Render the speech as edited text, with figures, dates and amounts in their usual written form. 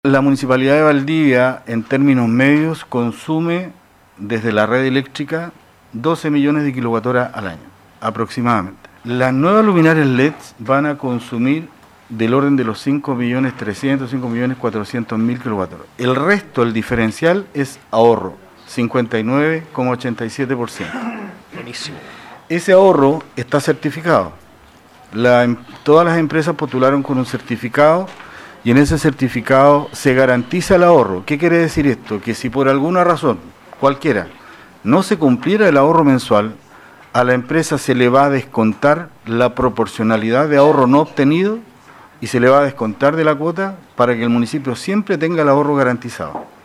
La Municipalidad de Valdivia, en términos medios, consume desde la red eléctrica 12 millones de kilowatt-horas al año, aproximadamente. Las nuevas luminarias LED van a consumir del orden de los 5.300.000, 5.400.000 kilowatt-horas. El resto, el diferencial, es ahorro, 59,87%. Buenísimo. Ese ahorro está certificado. Todas las empresas postularon con un certificado y en ese certificado se garantiza el ahorro. ¿Qué quiere decir esto? Que si por alguna razón, cualquiera, no se cumpliera el ahorro mensual, a la empresa se le va a descontar la proporcionalidad de ahorro no obtenido y se le va a descontar de la cuota para que el municipio siempre tenga el ahorro garantizado.